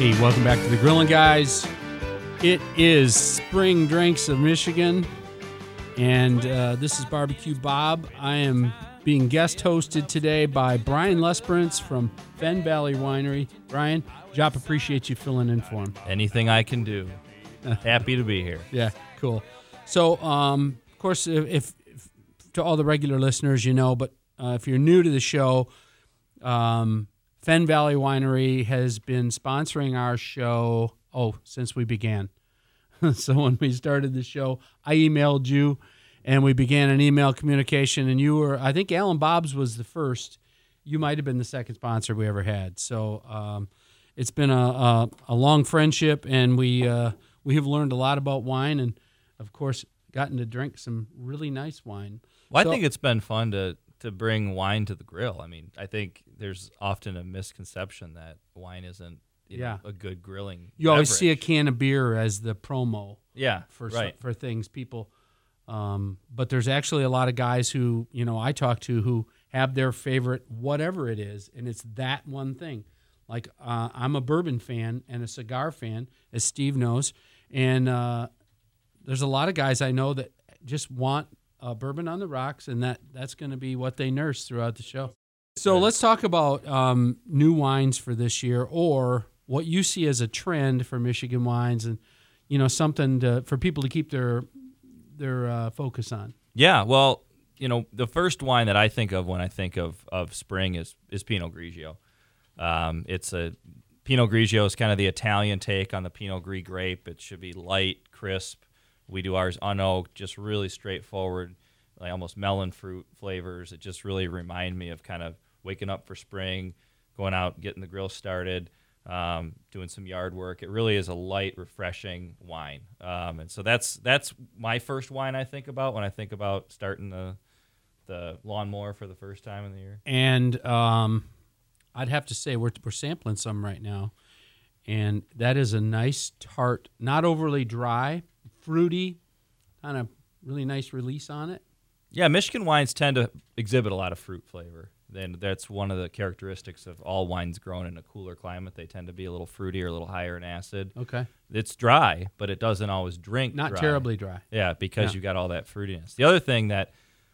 Hey, welcome back to the Grillin' Guys. It is Spring Drinks of Michigan, and this is Barbecue Bob. I am being guest hosted today by Brian Lesperance from Fen Valley Winery. Brian, Jop appreciates you filling in for him. Anything I can do. Happy to be here. Yeah, cool. So, of course, if to all the regular listeners, you know, but if you're new to the show, Fen Valley Winery has been sponsoring our show, since we began. So when we started the show, I emailed you, and we began an email communication, and you were, I think Alan Bob's was the first. You might have been the second sponsor we ever had. So it's been a long friendship, and we have learned a lot about wine, and, of course, gotten to drink some really nice wine. Well, I think it's been fun to bring wine to the grill. I mean, I think there's often a misconception that wine isn't a good grilling You always beverage. see a can of beer as the promo for things. People, but there's actually a lot of guys who, I talk to who have their favorite whatever it is, and it's that one thing. Like I'm a bourbon fan and a cigar fan, as Steve knows, and there's a lot of guys I know that just want bourbon on the rocks, and that's going to be what they nurse throughout the show. So let's talk about new wines for this year, or what you see as a trend for Michigan wines, and something for people to keep their focus on. Yeah, well, the first wine that I think of when I think of spring is Pinot Grigio. Pinot Grigio is kind of the Italian take on the Pinot Gris grape. It should be light, crisp. We do ours unoaked, just really straightforward, like almost melon fruit flavors. It just really remind me of kind of waking up for spring, going out, getting the grill started, doing some yard work. It really is a light, refreshing wine. And so that's my first wine I think about when I think about starting the lawnmower for the first time in the year. And I'd have to say we're sampling some right now, and that is a nice tart, not overly dry, fruity, kind of really nice release on it. Yeah, Michigan wines tend to exhibit a lot of fruit flavor. And that's one of the characteristics of all wines grown in a cooler climate. They tend to be a little fruity or a little higher in acid. Okay. It's dry, but it doesn't always drink Not dry. terribly dry. Yeah, because you got all that fruitiness. The other thing that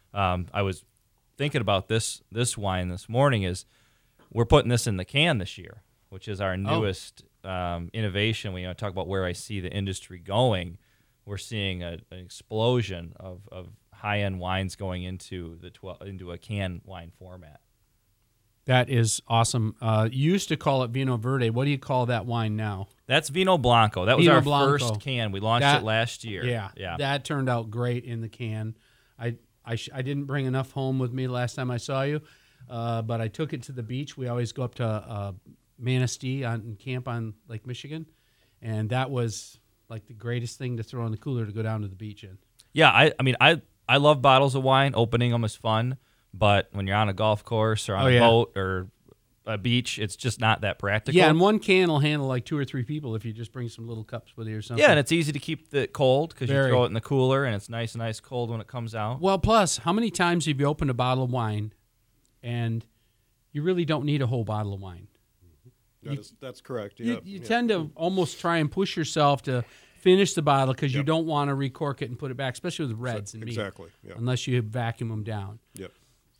I was thinking about this wine this morning is we're putting this in the can this year, which is our newest innovation. We talk about where I see the industry going. We're seeing an explosion of high-end wines going into a can wine format. That is awesome. You used to call it Vino Verde. What do you call that wine now? That's Vino Blanco. That was Vino our Blanco. first can. We launched it last year. Yeah. That turned out great in the can. I didn't bring enough home with me last time I saw you, but I took it to the beach. We always go up to Manistee and camp on Lake Michigan, and that was like the greatest thing to throw in the cooler to go down to the beach in. Yeah, I love bottles of wine. Opening them is fun, but when you're on a golf course or on a boat or a beach, it's just not that practical. Yeah, and one can will handle like 2 or 3 people if you just bring some little cups with you or something. Yeah, and it's easy to keep it cold because you throw it in the cooler, and it's nice and ice cold when it comes out. Well, plus, how many times have you opened a bottle of wine and you really don't need a whole bottle of wine? That's correct. You tend to almost try and push yourself to finish the bottle because you don't want to recork it and put it back, especially with reds and meat. Exactly. Yeah. Unless you vacuum them down. Yep.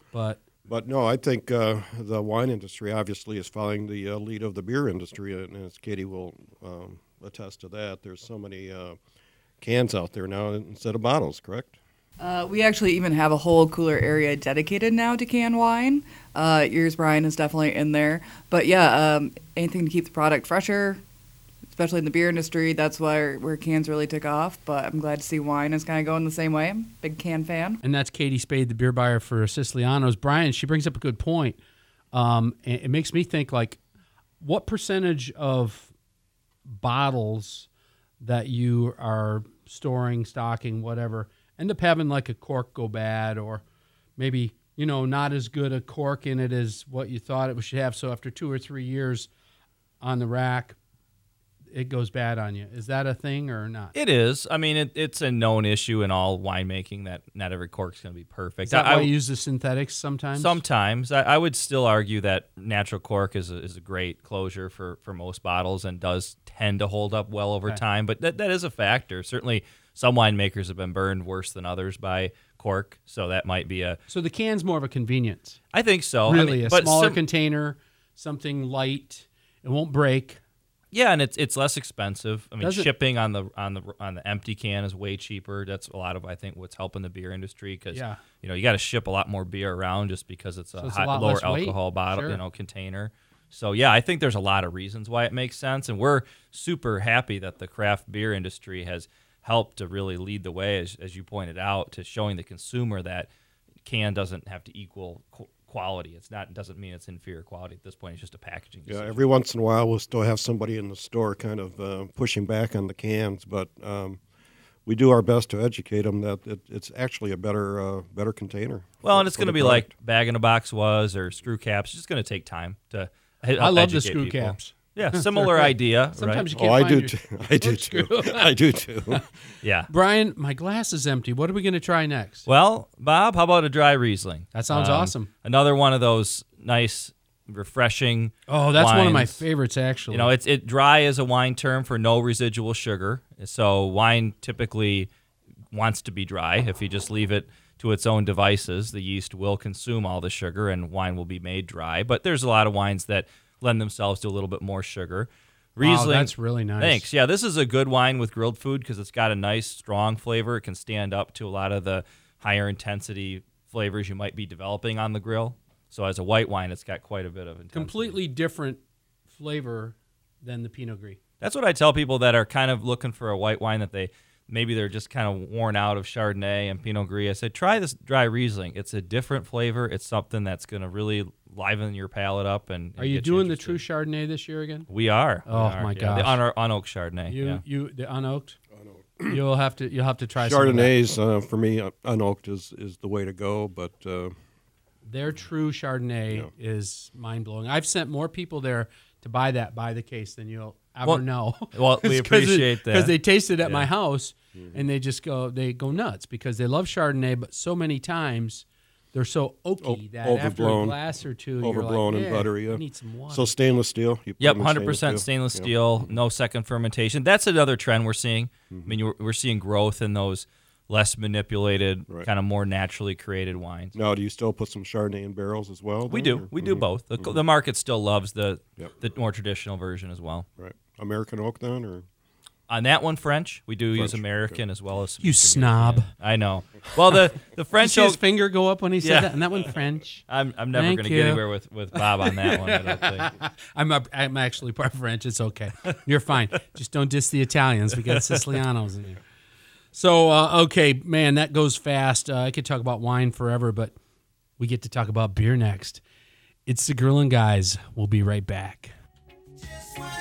But no, I think the wine industry obviously is following the lead of the beer industry, and as Katie will attest to that, there's so many cans out there now instead of bottles, correct? We actually even have a whole cooler area dedicated now to canned wine. Yours, Brian, is definitely in there. But yeah, anything to keep the product fresher, especially in the beer industry, that's where cans really took off. But I'm glad to see wine is kind of going the same way. I'm a big can fan. And that's Katie Spade, the beer buyer for Siciliano's. Brian, she brings up a good point. It makes me think, like, what percentage of bottles that you are storing, stocking, whatever, end up having like a cork go bad, or maybe, not as good a cork in it as what you thought it should have. So after 2 or 3 years on the rack, it goes bad on you. Is that a thing or not? It is. I mean, it's a known issue in all winemaking that not every cork's going to be perfect. Is that why you use the synthetics sometimes? Sometimes. I would still argue that natural cork is a great closure for most bottles and does tend to hold up well over time. But that is a factor. Certainly, some winemakers have been burned worse than others by cork, so that might be a... So the can's more of a convenience. I think so. Really, a smaller container, something light. It won't break. Yeah, and it's less expensive. I mean, shipping on the empty can is way cheaper. That's a lot of, I think, what's helping the beer industry because you got to ship a lot more beer around just because it's a lower alcohol bottle, container. So yeah, I think there's a lot of reasons why it makes sense, and we're super happy that the craft beer industry has helped to really lead the way, as you pointed out, to showing the consumer that can doesn't have to equal quality. Doesn't mean it's inferior quality at this point. It's just a packaging decision. Yeah, every once in a while we'll still have somebody in the store kind of pushing back on the cans, but we do our best to educate them that it's actually a better container. Well, and it's going to be like Bag-in-a-Box was or screw caps. It's just going to take time to I love the screw caps. Yeah, similar idea. Sometimes right? you can't find I do too. Yeah. Brian, my glass is empty. What are we going to try next? Well, Bob, how about a dry Riesling? That sounds awesome. Another one of those nice, refreshing Oh, that's wines. one of my favorites, actually. It dry is a wine term for no residual sugar. So wine typically wants to be dry. If you just leave it to its own devices, the yeast will consume all the sugar and wine will be made dry. But there's a lot of wines that lend themselves to a little bit more sugar. Riesling, wow, that's really nice. Thanks. Yeah, this is a good wine with grilled food because it's got a nice, strong flavor. It can stand up to a lot of the higher intensity flavors you might be developing on the grill. So as a white wine, it's got quite a bit of intensity. Completely different flavor than the Pinot Gris. That's what I tell people that are kind of looking for a white wine that maybe they're just kind of worn out of Chardonnay and Pinot Gris. I said, try this dry Riesling. It's a different flavor. It's something that's going to really liven your palate up. And are you doing the true Chardonnay this year again? We are. Oh my gosh, the unoaked Chardonnay. The unoaked. You'll have to try Chardonnays. For me, unoaked is the way to go. But their true Chardonnay is mind blowing. I've sent more people there to buy the case than you'll ever know. Well, we appreciate that because they tasted at my house and they go nuts because they love Chardonnay, but so many times they're so oaky that after a glass or two, overblown you're like, and buttery. Yeah. I need some water. So stainless steel. Yep, 100% stainless steel. No second fermentation. That's another trend we're seeing. I mean, we're seeing growth in those less manipulated, kind of more naturally created wines. Now, do you still put some Chardonnay in barrels as well? We do. We do both. The market still loves the more traditional version as well. Right. American oak then, or on that one, French. We do use American as well as you snob. Yeah, I know. Well, the French. Did you see his finger go up when he said that, and that one French. I'm never going to get anywhere with Bob on that one. I don't think. I'm actually part French. It's okay. You're fine. Just don't diss the Italians. We got Sicilianos in here. So, okay, man, that goes fast. I could talk about wine forever, but we get to talk about beer next. It's the Grillin' Guys. We'll be right back. Just